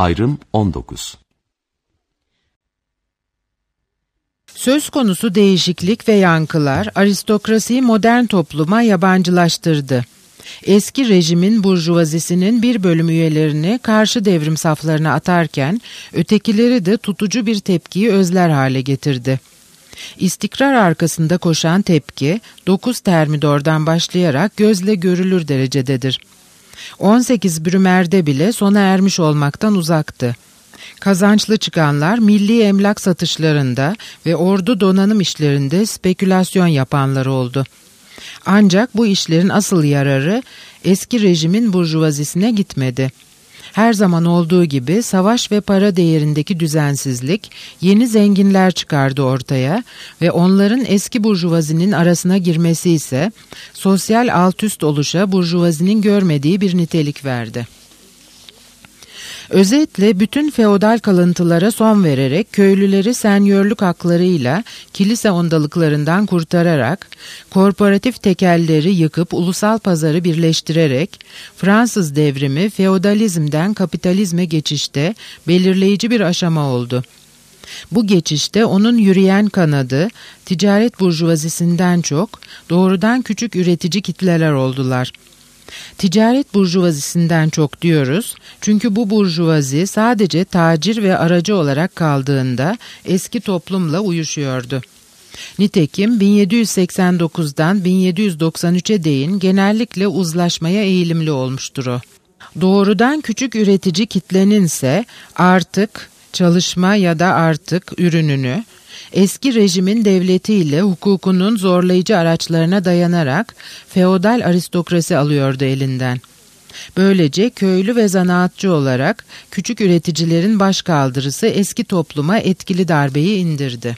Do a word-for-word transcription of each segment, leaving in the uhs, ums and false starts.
Ayrım on dokuz. Söz konusu değişiklik ve yankılar aristokrasiyi modern topluma yabancılaştırdı. Eski rejimin burjuvazisinin bir bölüm üyelerini karşı devrim saflarına atarken ötekileri de tutucu bir tepkiyi özler hale getirdi. İstikrar arkasında koşan tepki dokuz Thermidor'dan başlayarak gözle görülür derecededir. on sekiz Brumair'de bile sona ermiş olmaktan uzaktı. Kazançlı çıkanlar milli emlak satışlarında ve ordu donanım işlerinde spekülasyon yapanlar oldu. Ancak bu işlerin asıl yararı eski rejimin burjuvazisine gitmedi. Her zaman olduğu gibi savaş ve para değerindeki düzensizlik yeni zenginler çıkardı ortaya ve onların eski burjuvazinin arasına girmesi ise sosyal altüst oluşa burjuvazinin görmediği bir nitelik verdi. Özetle bütün feodal kalıntılara son vererek köylüleri senyörlük haklarıyla kilise ondalıklarından kurtararak, korporatif tekelleri yıkıp ulusal pazarı birleştirerek, Fransız devrimi feodalizmden kapitalizme geçişte belirleyici bir aşama oldu. Bu geçişte onun yürüyen kanadı, ticaret burjuvazisinden çok doğrudan küçük üretici kitleler oldular. Ticaret burjuvazisinden çok diyoruz çünkü bu burjuvazi sadece tacir ve aracı olarak kaldığında eski toplumla uyuşuyordu. Nitekim bin yedi yüz seksen dokuzdan bin yedi yüz doksan üçe değin genellikle uzlaşmaya eğilimli olmuştur o. Doğrudan küçük üretici kitlenin ise artık çalışma ya da artık ürününü eski rejimin devletiyle hukukunun zorlayıcı araçlarına dayanarak feodal aristokrasi alıyordu elinden. Böylece köylü ve zanaatçı olarak küçük üreticilerin başkaldırısı eski topluma etkili darbeyi indirdi.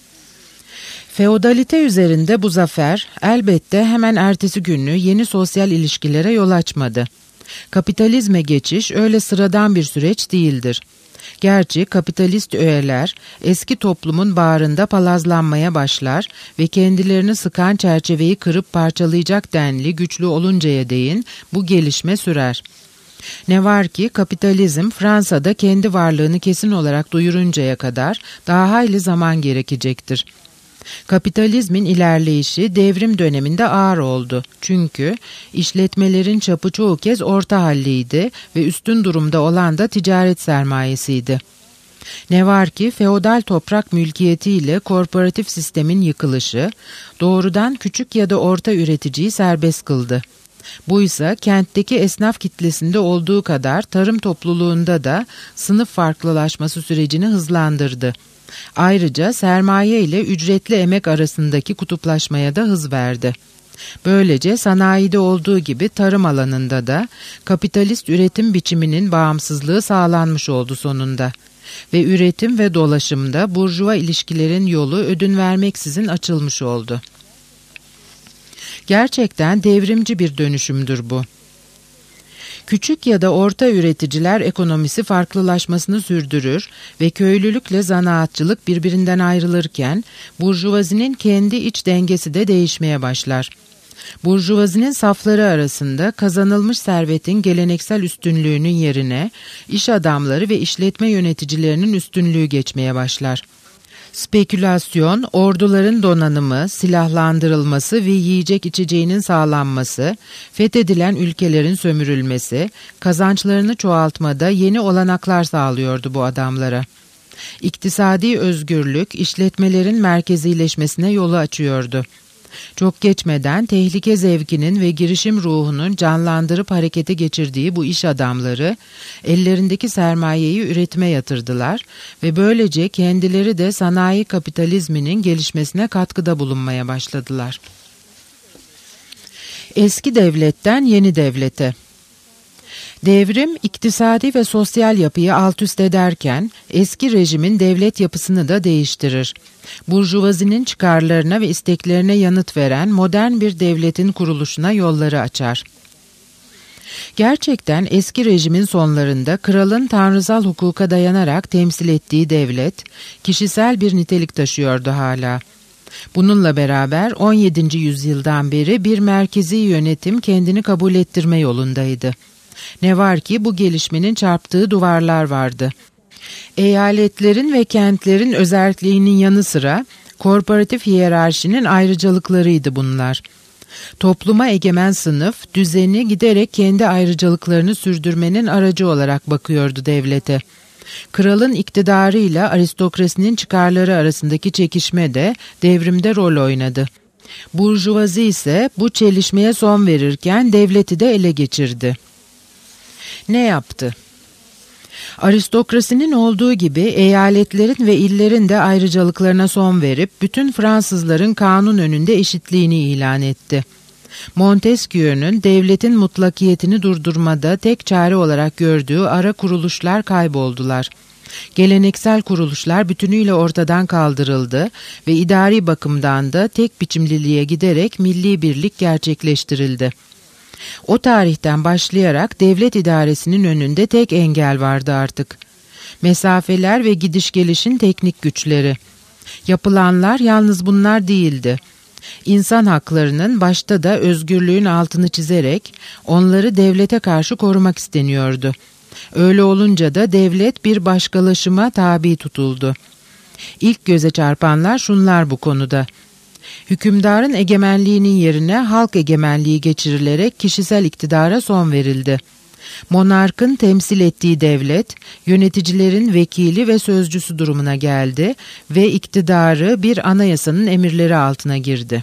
Feodalite üzerinde bu zafer elbette hemen ertesi günü yeni sosyal ilişkilere yol açmadı. Kapitalizme geçiş öyle sıradan bir süreç değildir. Gerçi kapitalist öğeler eski toplumun bağrında palazlanmaya başlar ve kendilerini sıkan çerçeveyi kırıp parçalayacak denli güçlü oluncaya değin bu gelişme sürer. Ne var ki kapitalizm Fransa'da kendi varlığını kesin olarak duyuruncaya kadar daha hayli zaman gerekecektir. Kapitalizmin ilerleyişi devrim döneminde ağır oldu. Çünkü işletmelerin çapı çoğu kez orta halliydi ve üstün durumda olan da ticaret sermayesiydi. Ne var ki feodal toprak mülkiyetiyle korporatif sistemin yıkılışı doğrudan küçük ya da orta üreticiyi serbest kıldı. Bu ise kentteki esnaf kitlesinde olduğu kadar tarım topluluğunda da sınıf farklılaşması sürecini hızlandırdı. Ayrıca sermaye ile ücretli emek arasındaki kutuplaşmaya da hız verdi. Böylece sanayide olduğu gibi tarım alanında da kapitalist üretim biçiminin bağımsızlığı sağlanmış oldu sonunda. Ve üretim ve dolaşımda burjuva ilişkilerin yolu ödün vermeksizin açılmış oldu. Gerçekten devrimci bir dönüşümdür bu. Küçük ya da orta üreticiler ekonomisi farklılaşmasını sürdürür ve köylülükle zanaatçılık birbirinden ayrılırken burjuvazinin kendi iç dengesi de değişmeye başlar. Burjuvazinin safları arasında kazanılmış servetin geleneksel üstünlüğünün yerine iş adamları ve işletme yöneticilerinin üstünlüğü geçmeye başlar. Spekülasyon, orduların donanımı, silahlandırılması ve yiyecek içeceğinin sağlanması, fethedilen ülkelerin sömürülmesi, kazançlarını çoğaltmada yeni olanaklar sağlıyordu bu adamlara. İktisadi özgürlük, işletmelerin merkezileşmesine yolu açıyordu. Çok geçmeden tehlike zevkinin ve girişim ruhunun canlandırıp harekete geçirdiği bu iş adamları ellerindeki sermayeyi üretime yatırdılar ve böylece kendileri de sanayi kapitalizminin gelişmesine katkıda bulunmaya başladılar. Eski devletten yeni devlete. Devrim, iktisadi ve sosyal yapıyı altüst ederken eski rejimin devlet yapısını da değiştirir. Burjuvazinin çıkarlarına ve isteklerine yanıt veren modern bir devletin kuruluşuna yolları açar. Gerçekten eski rejimin sonlarında kralın tanrısal hukuka dayanarak temsil ettiği devlet, kişisel bir nitelik taşıyordu hala. Bununla beraber on yedinci yüzyıldan beri bir merkezi yönetim kendini kabul ettirme yolundaydı. Ne var ki bu gelişmenin çarptığı duvarlar vardı. Eyaletlerin ve kentlerin özerkliğinin yanı sıra korporatif hiyerarşinin ayrıcalıklarıydı bunlar. Topluma egemen sınıf, düzeni giderek kendi ayrıcalıklarını sürdürmenin aracı olarak bakıyordu devlete. Kralın iktidarıyla aristokrasinin çıkarları arasındaki çekişme de devrimde rol oynadı. Burjuvazi ise bu çelişmeye son verirken devleti de ele geçirdi. Ne yaptı? Aristokrasinin olduğu gibi eyaletlerin ve illerin de ayrıcalıklarına son verip bütün Fransızların kanun önünde eşitliğini ilan etti. Montesquieu'nun devletin mutlakiyetini durdurmada tek çare olarak gördüğü ara kuruluşlar kayboldular. Geleneksel kuruluşlar bütünüyle ortadan kaldırıldı ve idari bakımdan da tek biçimliliğe giderek milli birlik gerçekleştirildi. O tarihten başlayarak devlet idaresinin önünde tek engel vardı artık. Mesafeler ve gidiş gelişin teknik güçleri. Yapılanlar yalnız bunlar değildi. İnsan haklarının başta da özgürlüğün altını çizerek onları devlete karşı korumak isteniyordu. Öyle olunca da devlet bir başkalaşıma tabi tutuldu. İlk göze çarpanlar şunlar bu konuda. Hükümdarın egemenliğinin yerine halk egemenliği geçirilerek kişisel iktidara son verildi. Monarkın temsil ettiği devlet, yöneticilerin vekili ve sözcüsü durumuna geldi ve iktidarı bir anayasanın emirleri altına girdi.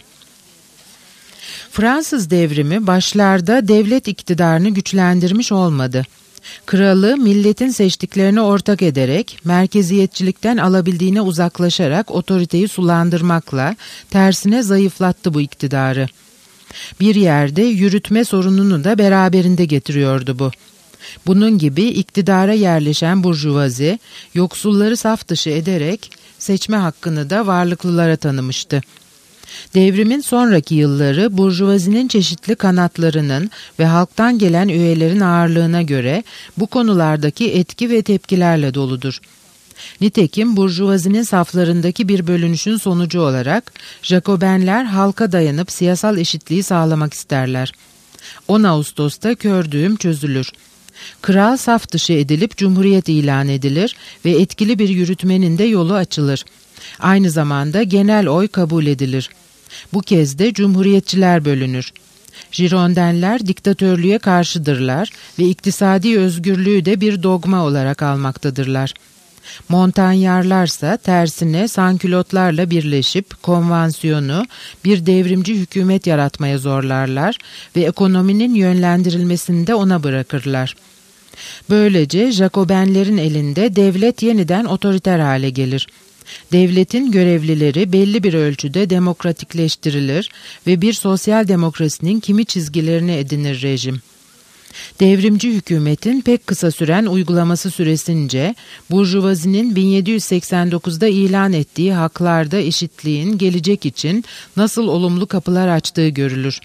Fransız devrimi başlarda devlet iktidarını güçlendirmiş olmadı. Kralı milletin seçtiklerini ortak ederek, merkeziyetçilikten alabildiğine uzaklaşarak otoriteyi sulandırmakla tersine zayıflattı bu iktidarı. Bir yerde yürütme sorununu da beraberinde getiriyordu bu. Bunun gibi iktidara yerleşen burjuvazi, yoksulları saf dışı ederek seçme hakkını da varlıklılara tanımıştı. Devrimin sonraki yılları burjuvazinin çeşitli kanatlarının ve halktan gelen üyelerin ağırlığına göre bu konulardaki etki ve tepkilerle doludur. Nitekim burjuvazinin saflarındaki bir bölünüşün sonucu olarak Jacobenler halka dayanıp siyasal eşitliği sağlamak isterler. on Ağustos'ta kör düğüm çözülür. Kral saf dışı edilip cumhuriyet ilan edilir ve etkili bir yürütmenin de yolu açılır. Aynı zamanda genel oy kabul edilir. Bu kez de cumhuriyetçiler bölünür. Girondenler diktatörlüğe karşıdırlar ve iktisadi özgürlüğü de bir dogma olarak almaktadırlar. Montagnarlarsa tersine sankülotlarla birleşip konvansiyonu bir devrimci hükümet yaratmaya zorlarlar ve ekonominin yönlendirilmesini de ona bırakırlar. Böylece Jacobenlerin elinde devlet yeniden otoriter hale gelir. Devletin görevlileri belli bir ölçüde demokratikleştirilir ve bir sosyal demokrasinin kimi çizgilerini edinir rejim. Devrimci hükümetin pek kısa süren uygulaması süresince burjuvazinin bin yedi yüz seksen dokuzda ilan ettiği haklarda eşitliğin gelecek için nasıl olumlu kapılar açtığı görülür.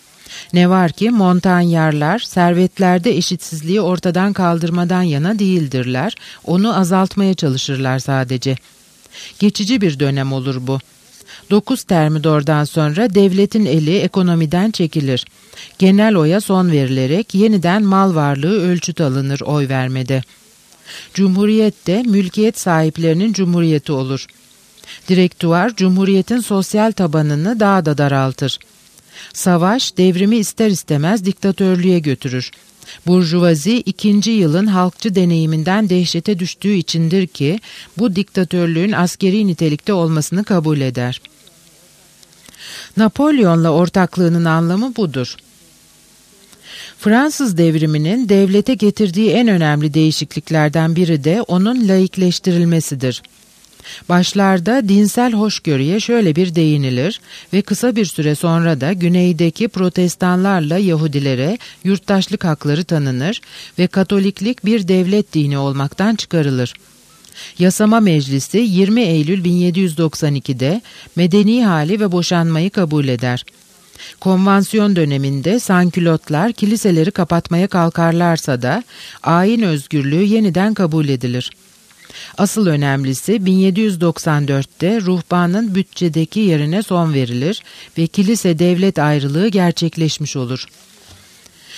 Ne var ki Montagnarlar servetlerde eşitsizliği ortadan kaldırmadan yana değildirler, onu azaltmaya çalışırlar sadece. Geçici bir dönem olur bu. Dokuz Thermidor'dan sonra devletin eli ekonomiden çekilir. Genel oya son verilerek yeniden mal varlığı ölçüt alınır oy vermede. Cumhuriyet de mülkiyet sahiplerinin cumhuriyeti olur. Direktuvar, cumhuriyetin sosyal tabanını daha da daraltır. Savaş, devrimi ister istemez diktatörlüğe götürür. Burjuvazi ikinci yılın halkçı deneyiminden dehşete düştüğü içindir ki bu diktatörlüğün askeri nitelikte olmasını kabul eder. Napolyon'la ortaklığının anlamı budur. Fransız devriminin devlete getirdiği en önemli değişikliklerden biri de onun laikleştirilmesidir. Başlarda dinsel hoşgörüye şöyle bir değinilir ve kısa bir süre sonra da güneydeki protestanlarla Yahudilere yurttaşlık hakları tanınır ve Katoliklik bir devlet dini olmaktan çıkarılır. Yasama Meclisi yirmi Eylül bin yedi yüz doksan ikide medeni hali ve boşanmayı kabul eder. Konvansiyon döneminde sankülotlar kiliseleri kapatmaya kalkarlarsa da ayin özgürlüğü yeniden kabul edilir. Asıl önemlisi bin yedi yüz doksan dörtte ruhbanın bütçedeki yerine son verilir ve kilise devlet ayrılığı gerçekleşmiş olur.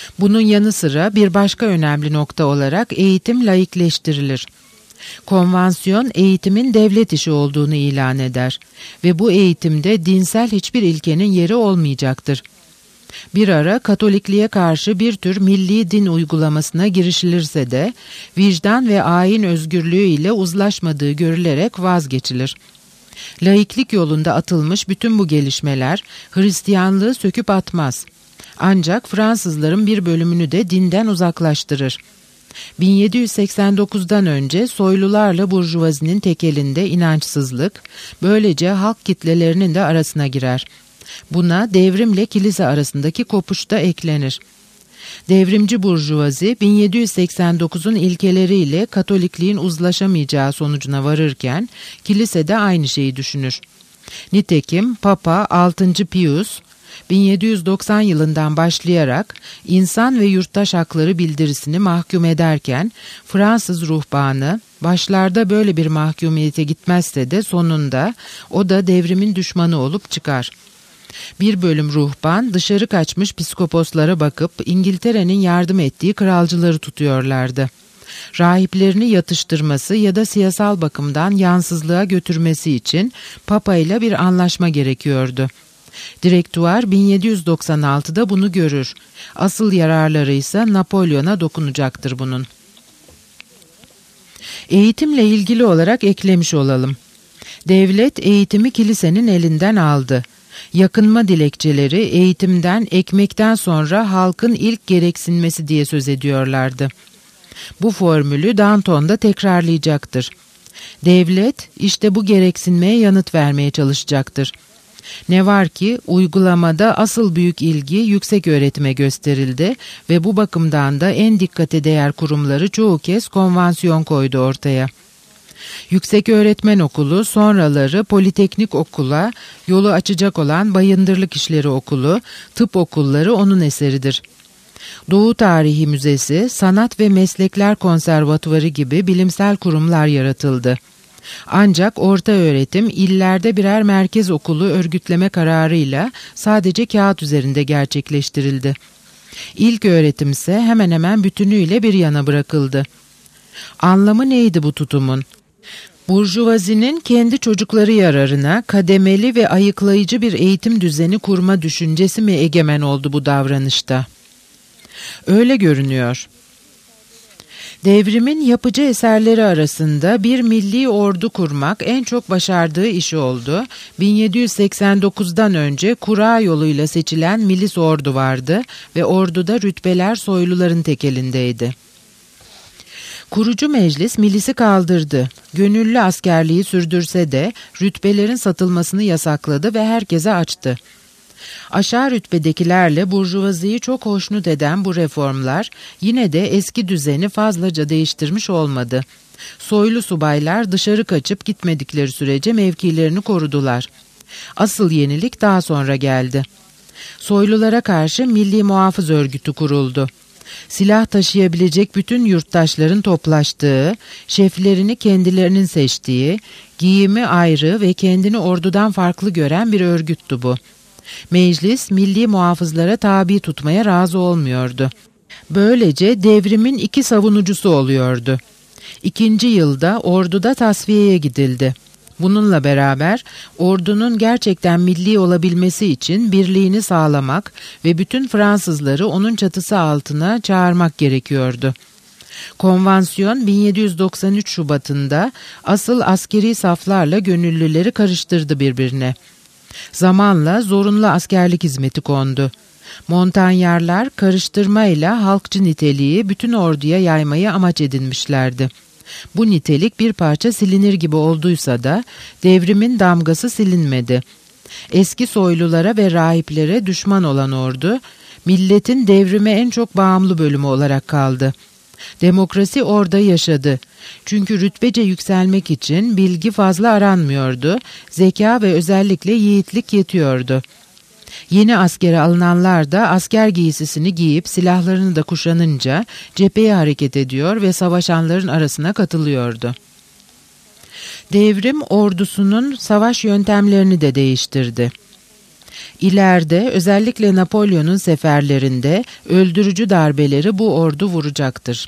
Bunun yanı sıra bir başka önemli nokta olarak eğitim laikleştirilir. Konvansiyon eğitimin devlet işi olduğunu ilan eder ve bu eğitimde dinsel hiçbir ilkenin yeri olmayacaktır. Bir ara Katolikliğe karşı bir tür milli din uygulamasına girişilirse de vicdan ve ayin özgürlüğü ile uzlaşmadığı görülerek vazgeçilir. Laiklik yolunda atılmış bütün bu gelişmeler Hristiyanlığı söküp atmaz. Ancak Fransızların bir bölümünü de dinden uzaklaştırır. bin yedi yüz seksen dokuzdan önce soylularla burjuvazinin tekelinde inançsızlık, böylece halk kitlelerinin de arasına girer. Buna devrimle kilise arasındaki kopuş da eklenir. Devrimci burjuvazi bin yedi yüz seksen dokuzun ilkeleriyle Katolikliğin uzlaşamayacağı sonucuna varırken kilise de aynı şeyi düşünür. Nitekim Papa altıncı Pius bin yedi yüz doksan yılından başlayarak insan ve yurttaş hakları bildirisini mahkum ederken Fransız ruhbanı başlarda böyle bir mahkumiyete gitmezse de sonunda o da devrimin düşmanı olup çıkar. Bir bölüm ruhban dışarı kaçmış psikoposlara bakıp İngiltere'nin yardım ettiği kralcıları tutuyorlardı. Rahiplerini yatıştırması ya da siyasal bakımdan yansızlığa götürmesi için Papa ile bir anlaşma gerekiyordu. Direktuar bin yedi yüz doksan altıda bunu görür. Asıl yararları ise Napolyon'a dokunacaktır bunun. Eğitimle ilgili olarak eklemiş olalım. Devlet eğitimi kilisenin elinden aldı. Yakınma dilekçeleri eğitimden, ekmekten sonra halkın ilk gereksinmesi diye söz ediyorlardı. Bu formülü Danton da tekrarlayacaktır. Devlet işte bu gereksinmeye yanıt vermeye çalışacaktır. Ne var ki uygulamada asıl büyük ilgi yüksek öğretime gösterildi ve bu bakımdan da en dikkate değer kurumları çoğu kez konvansiyon koydu ortaya. Yükseköğretmen Okulu, sonraları Politeknik Okula yolu açacak olan Bayındırlık İşleri Okulu, tıp okulları onun eseridir. Doğu Tarihi Müzesi, Sanat ve Meslekler Konservatuvarı gibi bilimsel kurumlar yaratıldı. Ancak orta öğretim illerde birer merkez okulu örgütleme kararıyla sadece kağıt üzerinde gerçekleştirildi. İlk öğretimse hemen hemen bütünüyle bir yana bırakıldı. Anlamı neydi bu tutumun? Burjuvazinin kendi çocukları yararına kademeli ve ayıklayıcı bir eğitim düzeni kurma düşüncesi mi egemen oldu bu davranışta? Öyle görünüyor. Devrimin yapıcı eserleri arasında bir milli ordu kurmak en çok başardığı işi oldu. bin yedi yüz seksen dokuzdan önce kura yoluyla seçilen milis ordu vardı ve orduda rütbeler soyluların tekelindeydi. Kurucu meclis milisi kaldırdı. Gönüllü askerliği sürdürse de rütbelerin satılmasını yasakladı ve herkese açtı. Aşağı rütbedekilerle burjuvaziyi çok hoşnut eden bu reformlar yine de eski düzeni fazlaca değiştirmiş olmadı. Soylu subaylar dışarı kaçıp gitmedikleri sürece mevkilerini korudular. Asıl yenilik daha sonra geldi. Soylulara karşı Milli Muhafız Örgütü kuruldu. Silah taşıyabilecek bütün yurttaşların toplaştığı, şeflerini kendilerinin seçtiği, giyimi ayrı ve kendini ordudan farklı gören bir örgüttü bu. Meclis, milli muhafızlara tabi tutmaya razı olmuyordu. Böylece devrimin iki savunucusu oluyordu. İkinci yılda orduda tasfiyeye gidildi. Bununla beraber ordunun gerçekten milli olabilmesi için birliğini sağlamak ve bütün Fransızları onun çatısı altına çağırmak gerekiyordu. Konvansiyon bin yedi yüz doksan üç Şubat'ında asıl askeri saflarla gönüllüleri karıştırdı birbirine. Zamanla zorunlu askerlik hizmeti kondu. Montanyarlar karıştırmayla halkçı niteliği bütün orduya yaymayı amaç edinmişlerdi. Bu nitelik bir parça silinir gibi olduysa da devrimin damgası silinmedi. Eski soylulara ve rahiplere düşman olan ordu, milletin devrime en çok bağımlı bölümü olarak kaldı. Demokrasi orada yaşadı. Çünkü rütbece yükselmek için bilgi fazla aranmıyordu, zeka ve özellikle yiğitlik yetiyordu. Yeni askere alınanlar da asker giysisini giyip silahlarını da kuşanınca cepheye hareket ediyor ve savaşanların arasına katılıyordu. Devrim ordusunun savaş yöntemlerini de değiştirdi. İleride özellikle Napolyon'un seferlerinde öldürücü darbeleri bu ordu vuracaktır.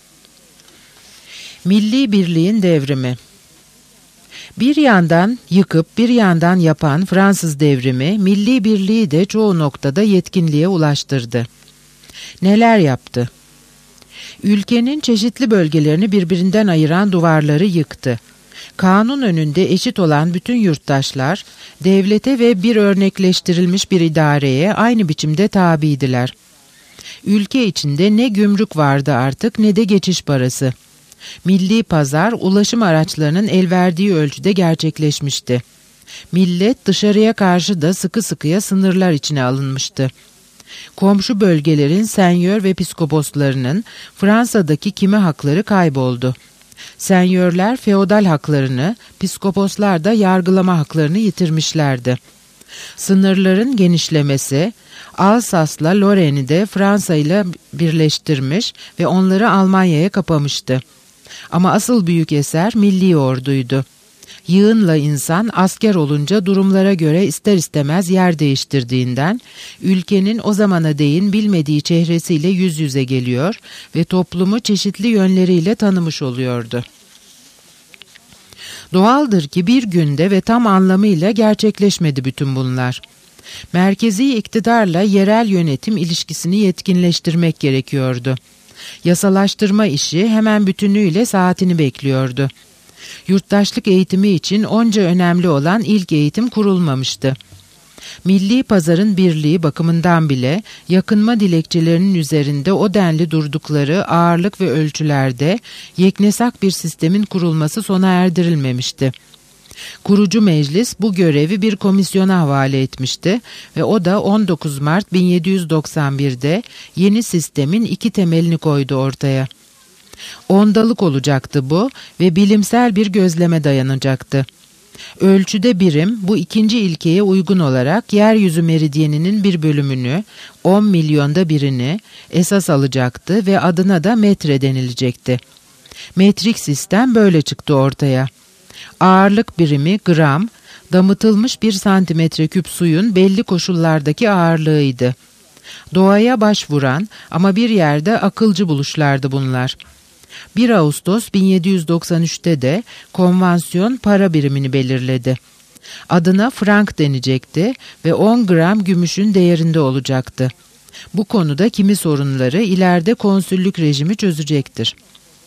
Milli birliğin devrimi. Bir yandan yıkıp bir yandan yapan Fransız devrimi, milli birliği de çoğu noktada yetkinliğe ulaştırdı. Neler yaptı? Ülkenin çeşitli bölgelerini birbirinden ayıran duvarları yıktı. Kanun önünde eşit olan bütün yurttaşlar, devlete ve bir örnekleştirilmiş bir idareye aynı biçimde tabiydiler. Ülke içinde ne gümrük vardı artık ne de geçiş parası. Milli pazar, ulaşım araçlarının el verdiği ölçüde gerçekleşmişti. Millet dışarıya karşı da sıkı sıkıya sınırlar içine alınmıştı. Komşu bölgelerin senyör ve piskoposlarının Fransa'daki kimi hakları kayboldu. Senyörler feodal haklarını, piskoposlar da yargılama haklarını yitirmişlerdi. Sınırların genişlemesi, Alsas'la Lorraine'i de Fransa ile birleştirmiş ve onları Almanya'ya kapamıştı. Ama asıl büyük eser milli orduydu. Yığınla insan asker olunca durumlara göre ister istemez yer değiştirdiğinden, ülkenin o zamana değin bilmediği çehresiyle yüz yüze geliyor ve toplumu çeşitli yönleriyle tanımış oluyordu. Doğaldır ki bir günde ve tam anlamıyla gerçekleşmedi bütün bunlar. Merkezi iktidarla yerel yönetim ilişkisini yetkinleştirmek gerekiyordu. Yasalaştırma işi hemen bütünüyle saatini bekliyordu. Yurttaşlık eğitimi için onca önemli olan ilk eğitim kurulmamıştı. Milli pazarın birliği bakımından bile yakınma dilekçelerinin üzerinde o denli durdukları ağırlık ve ölçülerde yeknesak bir sistemin kurulması sona erdirilmemişti. Kurucu meclis bu görevi bir komisyona havale etmişti ve o da on dokuz Mart bin yedi yüz doksan bir'de yeni sistemin iki temelini koydu ortaya. Ondalık olacaktı bu ve bilimsel bir gözleme dayanacaktı. Ölçüde birim bu ikinci ilkeye uygun olarak yeryüzü meridyeninin bir bölümünü, on milyonda birini esas alacaktı ve adına da metre denilecekti. Metrik sistem böyle çıktı ortaya. Ağırlık birimi gram, damıtılmış bir santimetre küp suyun belli koşullardaki ağırlığıydı. Doğaya başvuran ama bir yerde akılcı buluşlardı bunlar. bir Ağustos bin yedi yüz doksan üç'te de konvansiyon para birimini belirledi. Adına frank denecekti ve on gram gümüşün değerinde olacaktı. Bu konuda kimi sorunları ileride konsüllük rejimi çözecektir.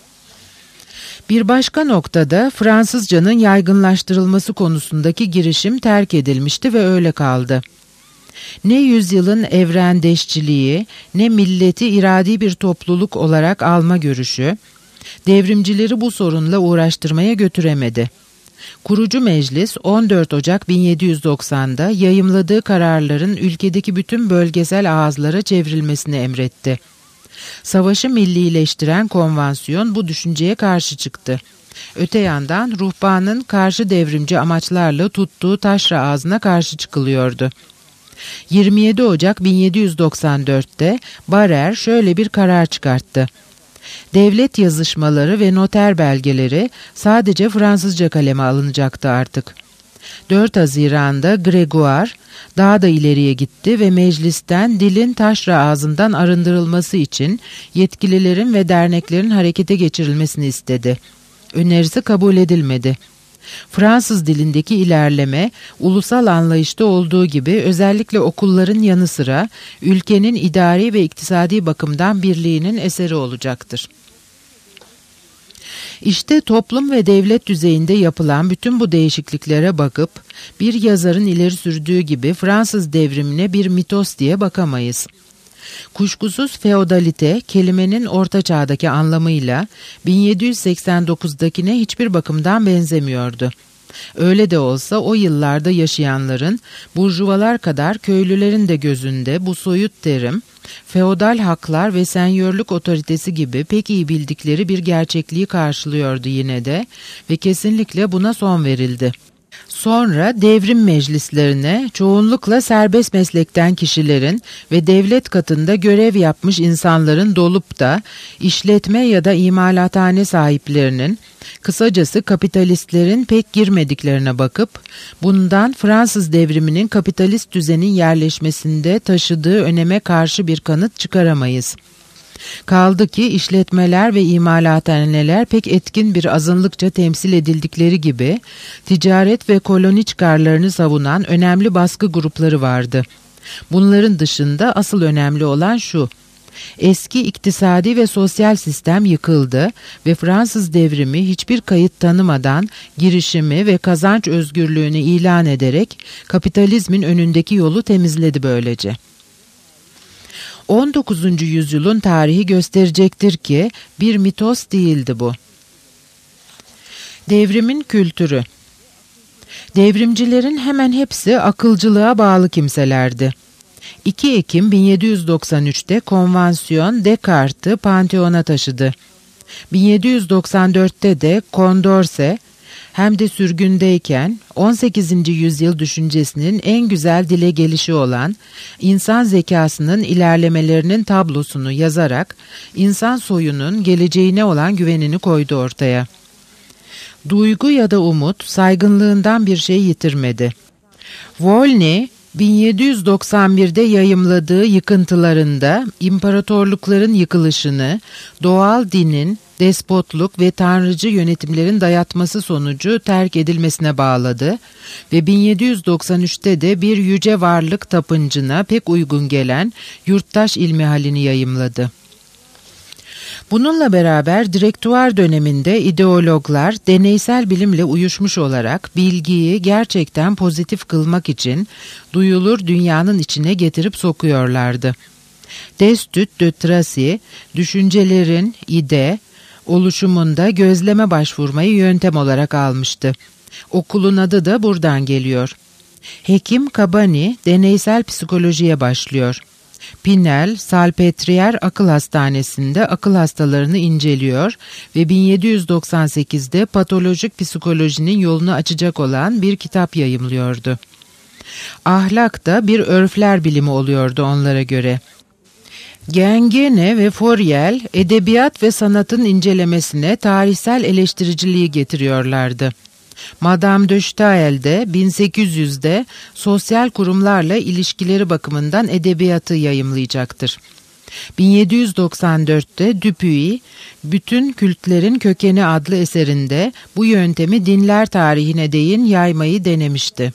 Bir başka noktada Fransızcanın yaygınlaştırılması konusundaki girişim terk edilmişti ve öyle kaldı. Ne yüzyılın evrendeşçiliği, ne milleti iradi bir topluluk olarak alma görüşü, devrimcileri bu sorunla uğraştırmaya götüremedi. Kurucu meclis on dört Ocak bin yedi yüz doksan'da yayımladığı kararların ülkedeki bütün bölgesel ağızlara çevrilmesini emretti. Savaşı millileştiren konvansiyon bu düşünceye karşı çıktı. Öte yandan ruhbanın karşı devrimci amaçlarla tuttuğu taşra ağzına karşı çıkılıyordu. yirmi yedi Ocak bin yedi yüz doksan dört'te Barère şöyle bir karar çıkarttı. Devlet yazışmaları ve noter belgeleri sadece Fransızca kaleme alınacaktı artık. dört Haziran'da Grégoire daha da ileriye gitti ve meclisten dilin taşra ağzından arındırılması için yetkililerin ve derneklerin harekete geçirilmesini istedi. Önerisi kabul edilmedi. Fransız dilindeki ilerleme, ulusal anlayışta olduğu gibi özellikle okulların yanı sıra ülkenin idari ve iktisadi bakımdan birliğinin eseri olacaktır. İşte toplum ve devlet düzeyinde yapılan bütün bu değişikliklere bakıp bir yazarın ileri sürdüğü gibi Fransız devrimine bir mitos diye bakamayız. Kuşkusuz feodalite kelimenin orta çağdaki anlamıyla bin yedi yüz seksen dokuz'dakine hiçbir bakımdan benzemiyordu. Öyle de olsa o yıllarda yaşayanların burjuvalar kadar köylülerin de gözünde bu soyut terim, feodal haklar ve senyörlük otoritesi gibi pek iyi bildikleri bir gerçekliği karşılıyordu yine de ve kesinlikle buna son verildi. Sonra devrim meclislerine çoğunlukla serbest meslekten kişilerin ve devlet katında görev yapmış insanların dolup da işletme ya da imalathane sahiplerinin, kısacası kapitalistlerin pek girmediklerine bakıp bundan Fransız devriminin kapitalist düzenin yerleşmesinde taşıdığı öneme karşı bir kanıt çıkaramayız. Kaldı ki işletmeler ve imalathaneler pek etkin bir azınlıkça temsil edildikleri gibi ticaret ve koloni çıkarlarını savunan önemli baskı grupları vardı. Bunların dışında asıl önemli olan şu: eski iktisadi ve sosyal sistem yıkıldı ve Fransız devrimi hiçbir kayıt tanımadan girişimi ve kazanç özgürlüğünü ilan ederek kapitalizmin önündeki yolu temizledi böylece. on dokuzuncu yüzyılın tarihi gösterecektir ki bir mitos değildi bu. Devrimin kültürü. Devrimcilerin hemen hepsi akılcılığa bağlı kimselerdi. iki Ekim bin yedi yüz doksan üç'te konvansiyon Descartes'i Pantheon'a taşıdı. bin yedi yüz doksan dört'te de Condorcet hem de sürgündeyken on sekizinci yüzyıl düşüncesinin en güzel dile gelişi olan insan zekasının ilerlemelerinin tablosunu yazarak insan soyunun geleceğine olan güvenini koydu ortaya. Duygu ya da umut saygınlığından bir şey yitirmedi. Volney, bin yedi yüz doksan bir'de yayımladığı Yıkıntılarında imparatorlukların yıkılışını doğal dinin, despotluk ve tanrıcı yönetimlerin dayatması sonucu terk edilmesine bağladı ve bin yedi yüz doksan üç'te de bir yüce varlık tapıncına pek uygun gelen yurttaş ilmihalini yayımladı. Bununla beraber direktuvar döneminde ideologlar deneysel bilimle uyuşmuş olarak bilgiyi gerçekten pozitif kılmak için duyulur dünyanın içine getirip sokuyorlardı. Destutt de Tracy, düşüncelerin ide, oluşumunda gözleme başvurmayı yöntem olarak almıştı. Okulun adı da buradan geliyor. Hekim Kabani deneysel psikolojiye başlıyor. Pinel, Salpetriere Akıl Hastanesi'nde akıl hastalarını inceliyor ve bin yedi yüz doksan sekiz'de patolojik psikolojinin yolunu açacak olan bir kitap yayımlıyordu. Ahlak da bir örfler bilimi oluyordu onlara göre. Gengene ve Fourier edebiyat ve sanatın incelemesine tarihsel eleştiriciliği getiriyorlardı. Madame de Staël de bin sekiz yüz'de sosyal kurumlarla ilişkileri bakımından edebiyatı yayımlayacaktır. bin yedi yüz doksan dört'te Dupuy, Bütün Kültlerin Kökeni adlı eserinde bu yöntemi dinler tarihine değin yaymayı denemişti.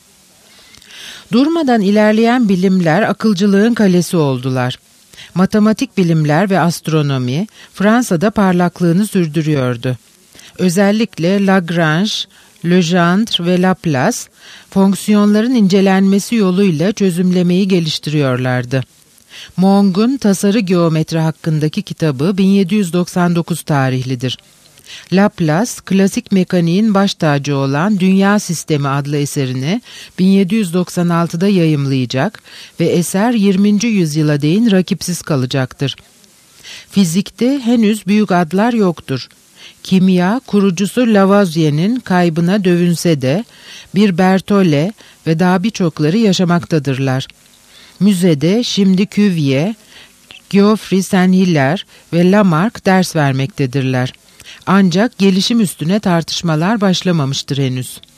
Durmadan ilerleyen bilimler akılcılığın kalesi oldular. Matematik bilimler ve astronomi Fransa'da parlaklığını sürdürüyordu. Özellikle Lagrange, Legendre ve Laplace fonksiyonların incelenmesi yoluyla çözümlemeyi geliştiriyorlardı. Monge'un Tasarı Geometri hakkındaki kitabı bin yedi yüz doksan dokuz tarihlidir. Laplace, klasik mekaniğin baş tacı olan Dünya Sistemi adlı eserini bin yedi yüz doksan altı'da yayımlayacak ve eser yirminci yüzyıla değin rakipsiz kalacaktır. Fizikte henüz büyük adlar yoktur. Kimya, kurucusu Lavoisier'in kaybına dövünse de bir Berthollet ve daha birçokları yaşamaktadırlar. Müzede şimdi Cuvier, Geoffroy Saint-Hilaire ve Lamarck ders vermektedirler. Ancak gelişim üstüne tartışmalar başlamamıştır henüz.